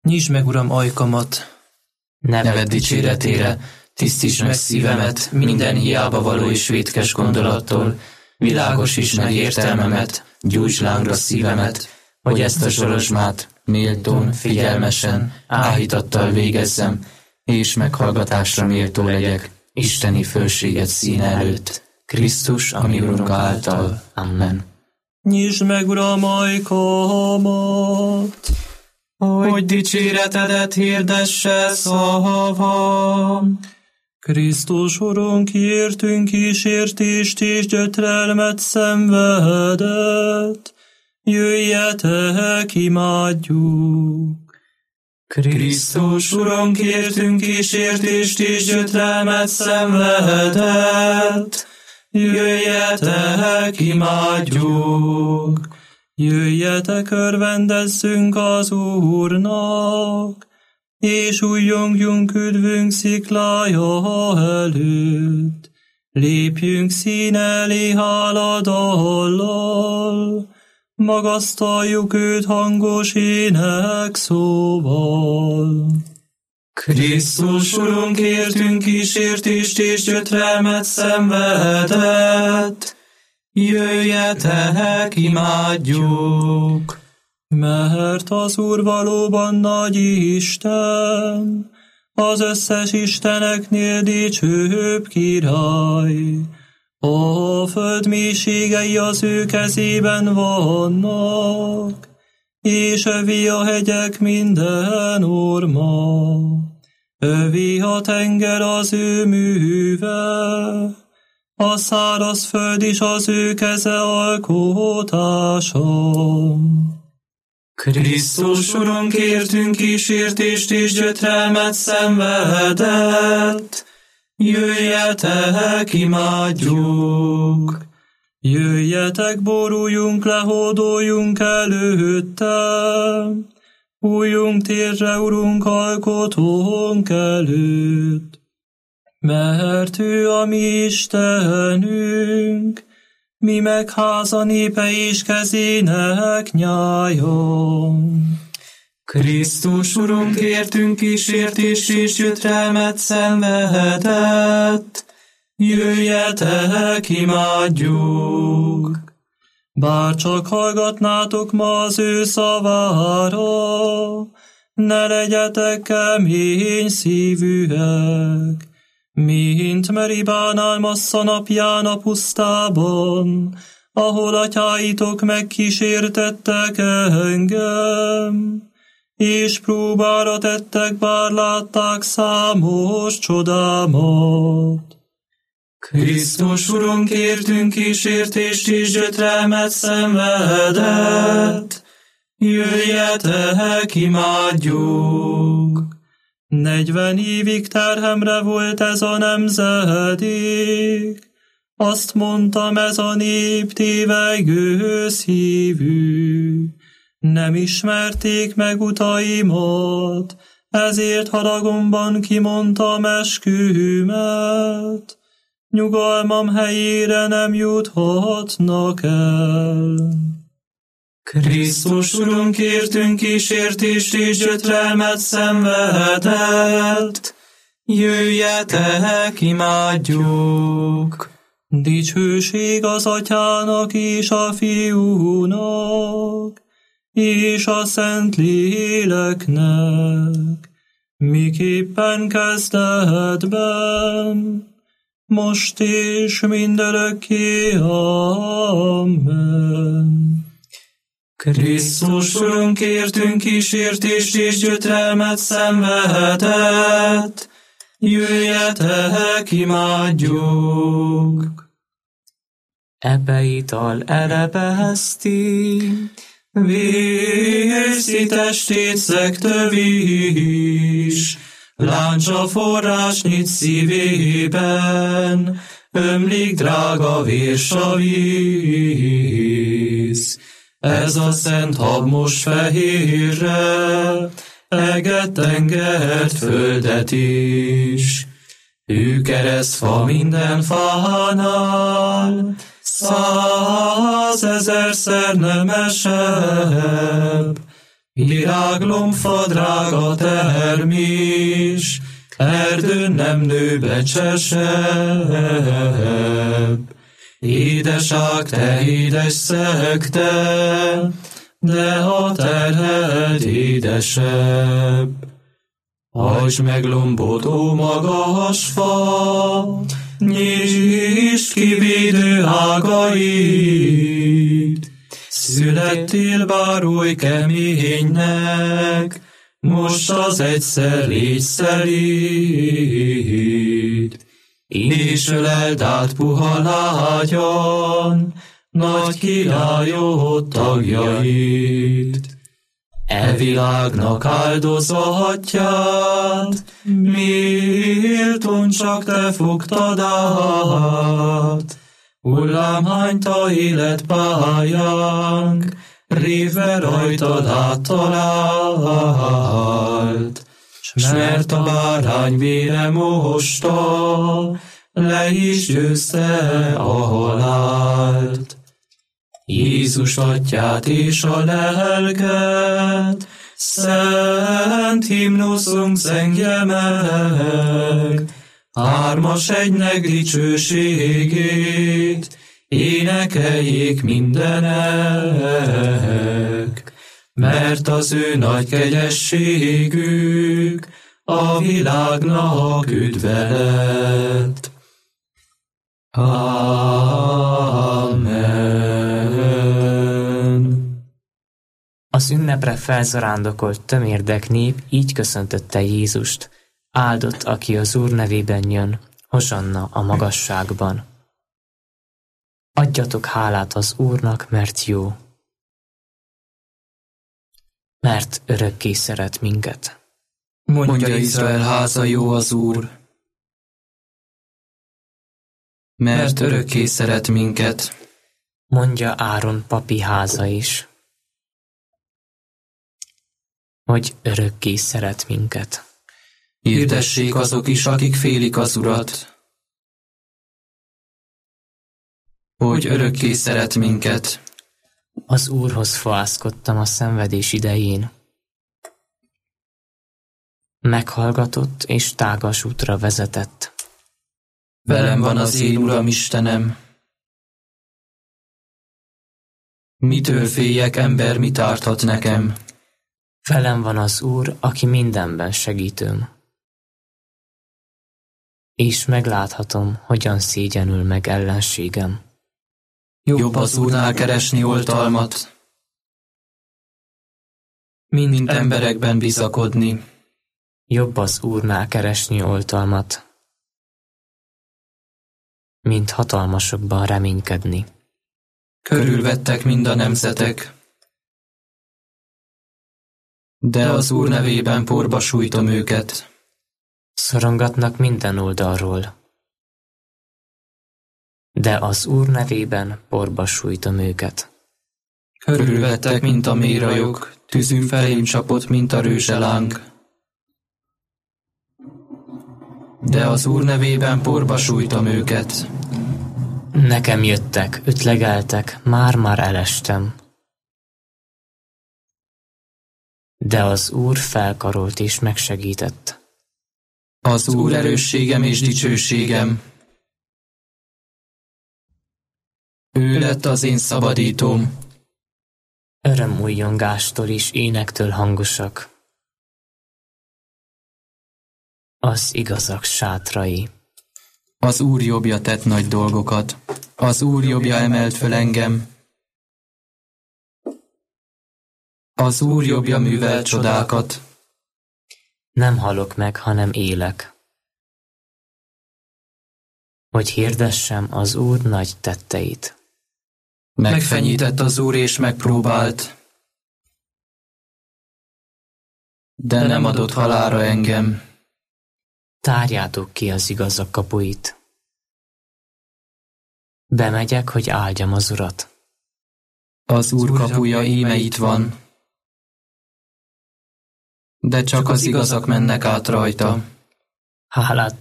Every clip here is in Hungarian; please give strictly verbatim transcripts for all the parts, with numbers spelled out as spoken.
Nyisd meg, Uram, ajkamat, Neved dicséretére, tisztíts meg szívemet minden hiába való és vétkes gondolattól, világosíts meg értelmemet, gyújts lángra szívemet, hogy ezt a zsolozsmát méltón, figyelmesen, áhítattal végezzem, és meghallgatásra méltó legyek isteni fölséget színe előtt, Krisztus, a mi Urunk által. Amen. Nyisd meg, Uram, ajkamat, Hogy dicséretedet hirdesse szavam. Krisztus Urunk, értünk kísértést és gyötrelmet szenvedett, jöjjetek, imádjuk. Krisztus Urunk, értünk kísértést és gyötrelmet szenvedett, jöjjetek, imádjuk. Jöjjetek, örvendezzünk az Úrnak, és újjongjunk üdvünk sziklája előtt. Lépjünk szín elé háladallal, magasztaljuk őt hangos ének szóval. Krisztus Urunk, értünk kísértést és gyötrelmet szenvedett, jöjjetek, imádjuk. Mert az Úr valóban nagy Isten, az összes isteneknél dicsőbb király. A föld mélységei az ő kezében vannak, és övi a hegyek minden orma. Övi a tenger az ő műve, a száraz föld is az ő keze alkotása. Krisztus Urunk, értünk kísértést és gyötrelmet szenvedett, jöjjetek, imádjuk. Jöjjetek, boruljunk le, hódoljunk előtte, újjunk térre, Urunk, alkotónk előtt. Mert ő a mi Istenünk, mi meg háza népe és kezének nyájon. Krisztus Urunk, értünk kísértést és gyötrelmet szenvedett, jöjjetek, imádjuk. Bár csak hallgatnátok ma az ő szavára, ne legyetek kemény szívűek, mint Meribánál Massza napján a pusztában, ahol atyáitok megkísértettek engem, és próbára tettek, bár látták számos csodámat. Krisztus Urunk, értünk kísértést és gyötrelmet szenvedett, jöjjetek, imádjuk. Negyven évig terhemre volt ez a nemzedék, azt mondtam, ez a nép tévegő szívű. Nem ismerték meg utaimat, ezért haragomban kimondtam eskümet. Nyugalmam helyére nem juthatnak el. Krisztus Urunk, értünk kísértést és gyötrelmet szenvedett, jöjjetek, imádjuk. Dicsőség az Atyának és a Fiúnak, és a Szent Léleknek, miképpen kezdetben, most és mindörökké. Amen. Krisztus Urunk, értünk kísértést és gyötrelmet szenvedett, jöjjetek, imádjuk. Ebbe ital elebehezti, Vészi testét szegte víz, láncsa forrás nyit szívében, ömlik drága vérsavíz. Ez a szent hab most fehérre, eget, tengert, földet is. Ő keresztfa minden fánál, százezerszer nemesebb, Viráglomfa drága termés, erdőn nem nő becsesebb. Édeság, te édes szekte, de a terhed édesebb. Hajtsd meg lombod, ó magas fa, nyisd ki védő ágait. Születtél bár oly keménynek, most az egyszer légy szelíd. És öleld át puha lágyan, nagy királyod tagjait. E világnak áldozatját, méltón csak te fogtad át. Hullámhányta életpályánk, révve rajtad áttalált. S mert a bárány vére mosta, le is győzte a halált. Jézus atyát és a lelket, szent himnuszunk zengje meg. Hármas egynek dicsőségét, énekeljék mindenek. Mert az ő nagy kegyességük a világnak üdve lett. Amen. Az ünnepre felzarándokolt tömérdek nép így köszöntötte Jézust: áldott, aki az Úr nevében jön, hosanna a magasságban. Adjatok hálát az Úrnak, mert jó, mert örökké szeret minket. Mondja Izrael háza, jó az Úr, mert örökké szeret minket. Mondja Áron papi háza is, hogy örökké szeret minket. Hirdessék azok is, akik félik az Urat, hogy örökké szeret minket. Az Úrhoz fohászkodtam a szenvedés idején. Meghallgatott és tágas útra vezetett. Velem van az én Uram Istenem. Mitől féljek, ember, mit árthat nekem? Velem van az Úr, aki mindenben segítőm. És megláthatom, hogyan szégyenül meg ellenségem. Jobb az Úrnál keresni oltalmat, mint emberekben bizakodni. Jobb az Úrnál keresni oltalmat, mint hatalmasokban reménykedni. Körülvettek mind a nemzetek, de az Úr nevében porba sújtom őket. Szorongatnak minden oldalról, de az Úr nevében porba sújtom őket. Körülvettek, mint a mérajok, tűzünk felém csapott, mint a rőzseláng. De az Úr nevében porba sújtom őket. Nekem jöttek, ütlegeltek, már-már elestem. De az Úr felkarolt és megsegített. Az Úr erősségem és dicsőségem. Ő lett az én szabadítóm. Örömújjongástól és énektől hangosak az igazak sátrai. Az Úr jobbja tett nagy dolgokat. Az Úr jobbja emelt föl engem. Az Úr jobbja művelt csodákat. Nem halok meg, hanem élek, hogy hirdessem az Úr nagy tetteit. Megfenyített az Úr és megpróbált, de nem adott halálra engem. Tárjátok ki az igazak kapuit. Bemegyek, hogy áldjam az Urat. Az Úr kapuja íme itt van, de csak az igazak mennek át rajta. Hálát...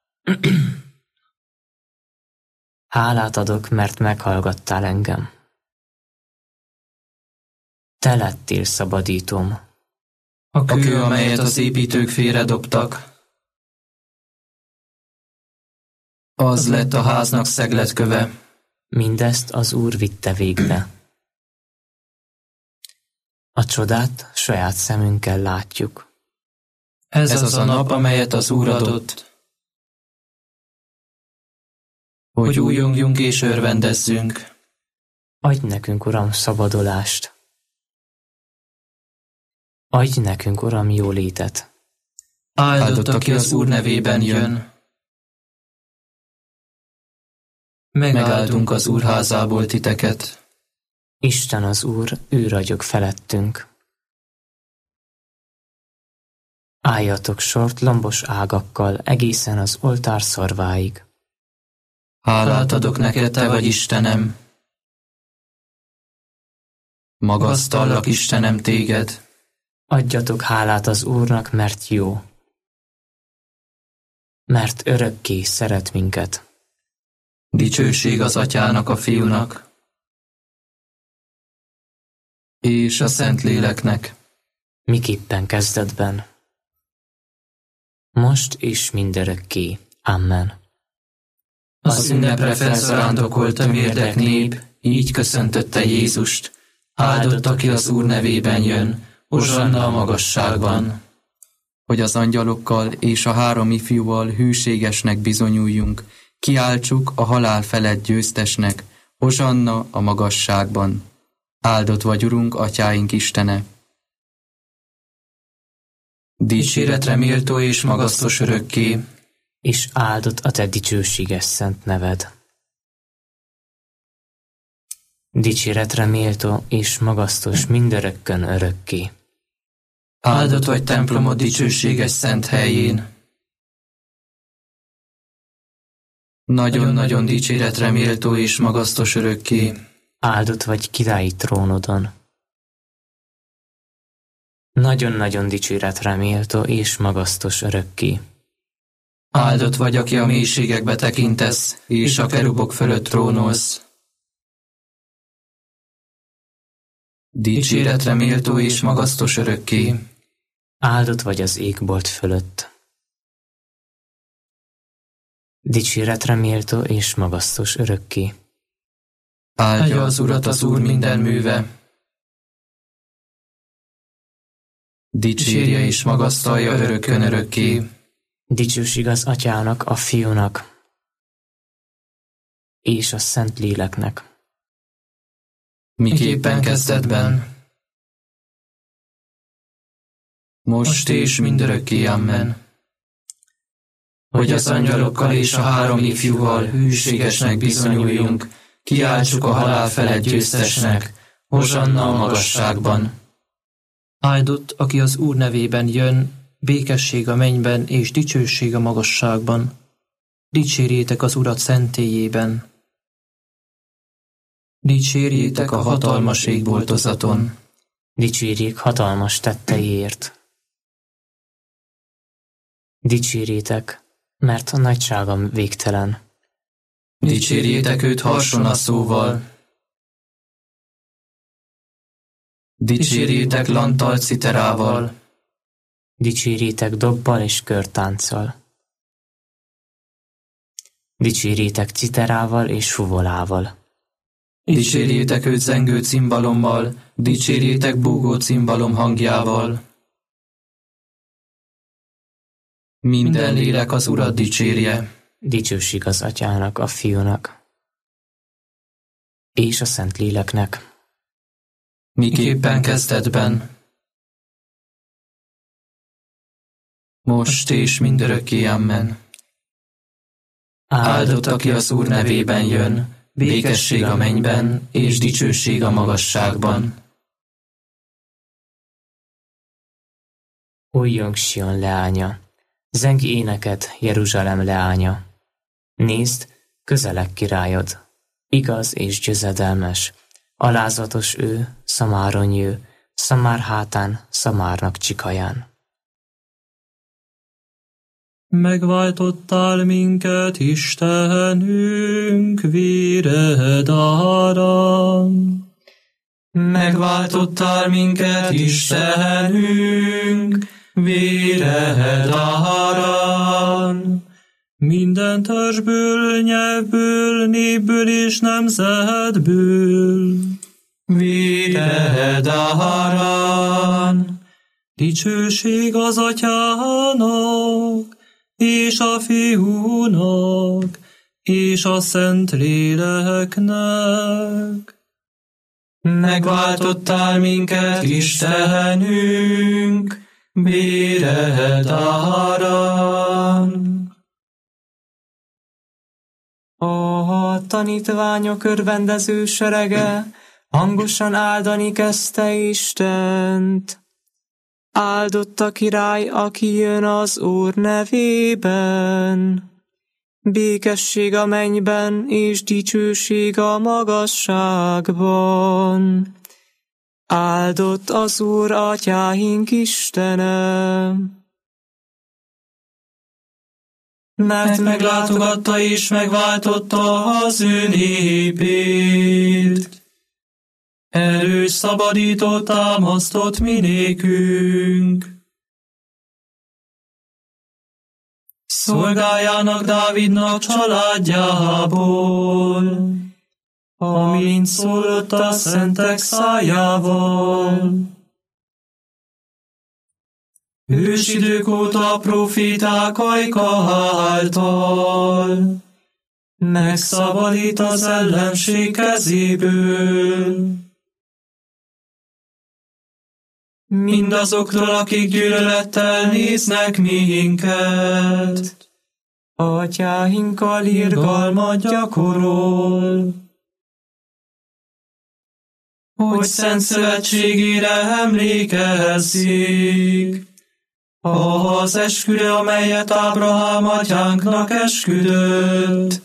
Hálát adok, mert meghallgattál engem. Te lettél szabadítom, A kő, amelyet az építők félredobtak, az lett a háznak szegletköve. Mindezt az Úr vitte végbe. A csodát saját szemünkkel látjuk. Ez, Ez az a nap, amelyet az Úr adott, hogy újongjunk és örvendezzünk. Adj nekünk, Uram, szabadulást. Adj nekünk, Uram, jólétet. Áldott, aki az Úr nevében jön. Megáldunk az Úr házából titeket. Isten az Úr, ő ragyog felettünk. Álljatok sort lombos ágakkal egészen az oltár szarváig. Hálát adok neked, te vagy Istenem. Magasztallak, Istenem, téged. Adjatok hálát az Úrnak, mert jó. Mert örökké szeret minket. Dicsőség az Atyának, a Fiúnak és a Szentléleknek. Miképpen kezdetben, most és mindörökké. Amen. Az ünnepre felszarándokolt tömérdek nép így köszöntötte Jézust. Áldott, aki az Úr nevében jön, hozsanna a magasságban. Hogy az angyalokkal és a három ifjúval hűségesnek bizonyuljunk, kiáltsuk a halál felett győztesnek, hozsanna a magasságban. Áldott vagy, Urunk, Atyáink Istene! Dicséretre méltó és magasztos örökké, és áldott a te dicsőséges szent neved. Dicséretre méltó és magasztos mindörökkön örökké. Áldott vagy templomod dicsőséges szent helyén. Nagyon-nagyon dicséretre méltó és magasztos örökké. Áldott vagy királyi trónodon. Nagyon-nagyon dicséretre méltó és magasztos örökké. Áldott vagy, aki a mélységekbe tekintesz, és a kerubok fölött trónolsz. Dicséretre méltó és magasztos örökké. Áldott vagy az égbolt fölött. Dicséretre méltó és magasztos örökké. Áldja az Urat az Úr minden műve. Dicsérje és magasztalja örökkön örökké. Dicsőség az Atyának, a Fiúnak és a Szentléleknek. Miképpen kezdetben, most és mindörökké. Amen. Hogy az angyalokkal és a három ifjúval hűségesnek bizonyuljunk, kiáltsuk a halál felett győztesnek, hozsanna a magasságban. Áldott, aki az Úr nevében jön, békesség a mennyben és dicsőség a magasságban. Dicsérjétek az Urat szentélyében. Dicsérjétek a hatalmas égboltozaton. Dicsérjék hatalmas tetteiért. Dicsérjétek, mert a nagysága végtelen. Dicsérjétek őt harsonaszóval. Dicsérjétek lanttal, citerával. Dicsérjétek dobbal és körtánccal. Dicsérjétek citerával és fuvolával. Dicsérjétek őt zengő cimbalommal, dicsérjétek búgó cimbalom hangjával. Minden lélek az Urat dicsérje. Dicsőség az Atyának, a Fiúnak és a Szentléleknek. Miképpen kezdetben, most és mindörökké. Amen. Áldott, aki az Úr nevében jön, békesség a mennyben és dicsőség a magasságban. Újjong Sion leánya, zeng éneket Jeruzsálem leánya. Nézd, közeleg királyod, igaz és győzedelmes, alázatos ő, Szamáron jő, Szamár hátán, Szamárnak csikaján. Megváltottál minket, Istenünk, véred áram. Megváltottál minket, Istenünk, véred áran. Minden törzsből, nyelvből, népből és nemzetből, véred áran. Dicsőség az Atyának, és a Fiúnak, és a Szentléleknek. Megváltottál minket, Istenünk, véred áran. A tanítványok örvendező serege hangosan áldani kezdte Istent. Áldott a király, aki jön az Úr nevében. Békesség a mennyben, és dicsőség a magasságban. Áldott az Úr atyáink Istene. Mert meglátogatta és megváltotta az ő népét. Erős szabadított, támasztott mi nékünk. Szolgájának, Dávidnak családjából, amint szólott a szentek szájával. Ősidők óta proféták ajka által, megszabadít az ellenség kezéből. Mindazoktól, akik gyűlölettel néznek minket, atyáinkkal irgalmat gyakorol, hogy szent szövetségére emlékezzik, az esküre, amelyet Ábrahám atyánknak esküdött,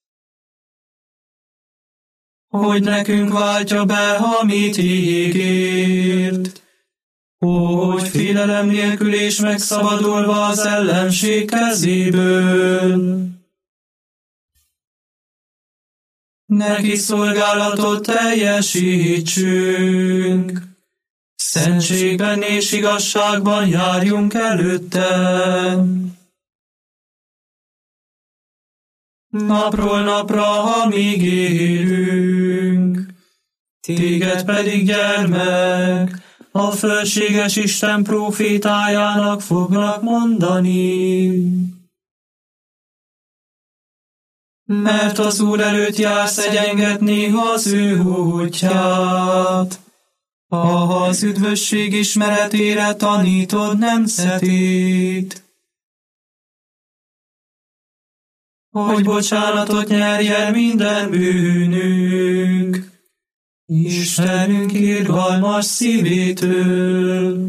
hogy nekünk váltja be, amit ígért, hogy félelem nélkül és megszabadulva az ellenség kezéből. Neki szolgálatot teljesítsünk, szentségben és igazságban járjunk előtte. Napról napra, amíg élünk, téged pedig, gyermek, a fölséges Isten prófétájának fognak mondani. Mert az Úr előtt jársz egyengetni az ő útját, az üdvösség ismeretére tanítod nemzetét, hogy bocsánatot nyerjen minden bűnünk, Istenünk irgalmas szívétől,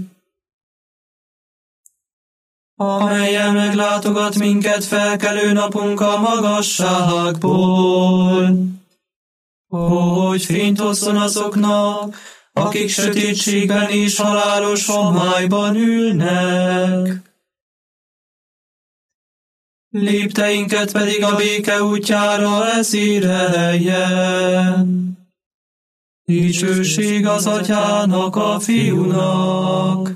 amelyen meglátogat minket felkelő napunk a magasságból, hogy fényt hozzon azoknak, akik sötétségben és halálos homályban ülnek. Lépteinket pedig a béke útjára vezéreljen. Dicsőség az Atyának, a Fiúnak,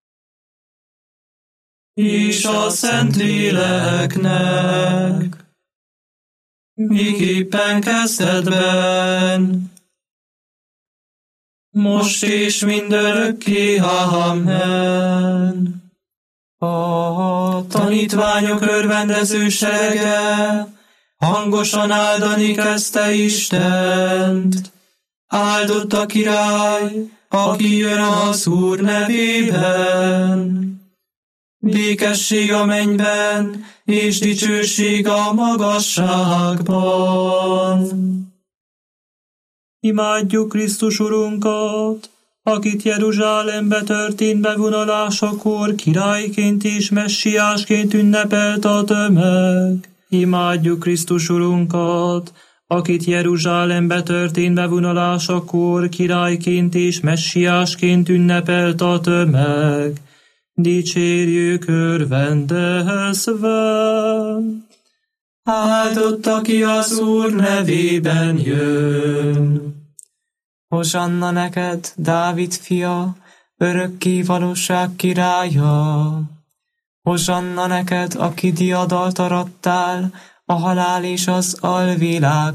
és a Szentléleknek, miképpen kezdetben, most és mindörökké. Amen. A tanítványok örvendező serege hangosan áldani kezdte Istent. Áldott a király, aki jön az Úr nevében. Békesség a mennyben, és dicsőség a magasságban. Imádjuk Krisztus Urunkat, akit Jeruzsálembe történt bevonulásakor királyként és messiásként ünnepelt a tömeg. Imádjuk Krisztus Urunkat, akit Jeruzsálembe történt bevonulásakor királyként és messiásként ünnepelt a tömeg. Dicsérjük örvendezve. Áldott, aki az Úr nevében jön. Hozsanna neked, Dávid fia, örökké valóság királya. Hozsanna neked, aki diadalt arattál, a halál és az alvilág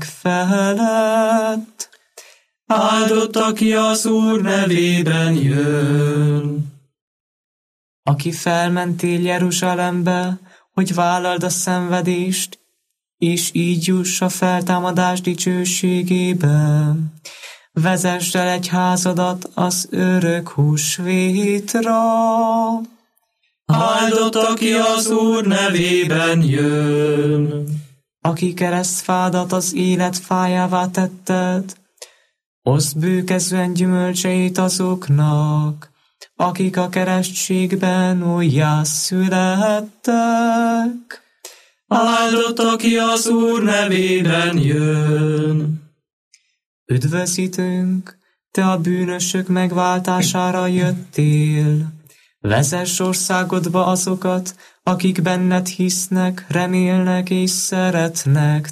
felett. Áldott, aki az Úr nevében jön. Aki felmentél Jeruzsálembe, hogy vállald a szenvedést, és így juss a feltámadás dicsőségébe. Vezessd el egy házadat az örök húsvétra. Áldott, aki az Úr nevében jön. Aki keresztfádat az élet fájává tetted, oszd bőkezően gyümölcseit azoknak, akik a keresztségben újjászülettek. Áldott, aki az Úr nevében jön. Üdvözítőnk, te a bűnösök megváltására jöttél. Vezess országodba azokat, akik benned hisznek, remélnek és szeretnek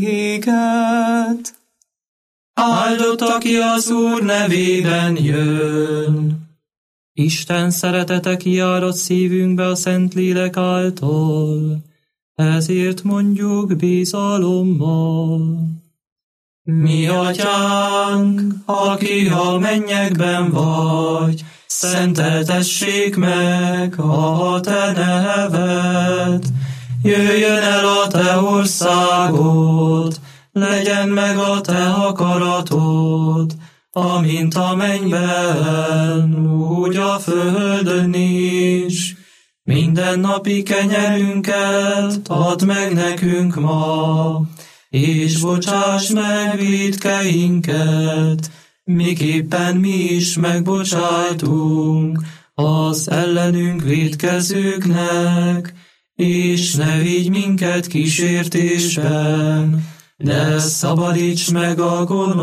téged. Áldott, aki az Úr nevében jön. Isten szeretete kiárad szívünkbe a Szentlélek által, ezért mondjuk bizalommal. Mi atyánk, aki a mennyekben vagy, szenteltessék meg a te neved. Jöjjön el a te országod, legyen meg a te akaratod, amint a mennyben, úgy a földön is. Minden napi kenyerünket add meg nekünk ma, és bocsáss meg vétkeinket, miképpen mi is megbocsájtunk az ellenünk vétkezőknek, és ne vigy minket kísértésben, de szabadíts meg a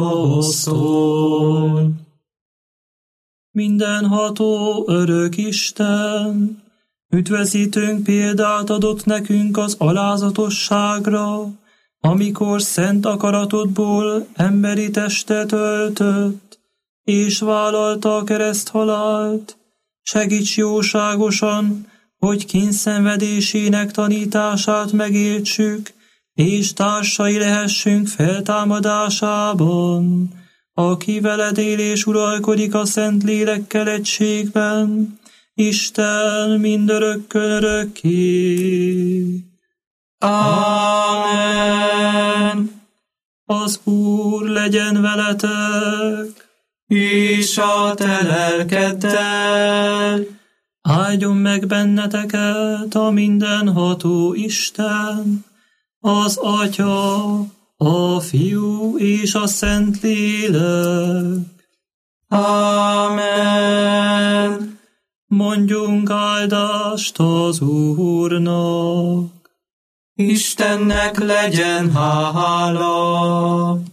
gonosztól. Mindenható örök Isten, üdvözítőnk példát adott nekünk az alázatosságra, amikor szent akaratodból emberi testet öltött, és vállalta a kereszthalált. Segíts jóságosan, hogy kényszenvedésének tanítását megértsük, és társai lehessünk feltámadásában, aki veled él és uralkodik a Szentlélekkel egységben, Isten mindörökkön örökké. Amen. Az Úr legyen veletek, és a te lelkeddel. Áldjon meg benneteket a mindenható Isten, az Atya, a Fiú és a Szentlélek. Amen. Mondjunk áldást az Úrnak. Istennek legyen hála.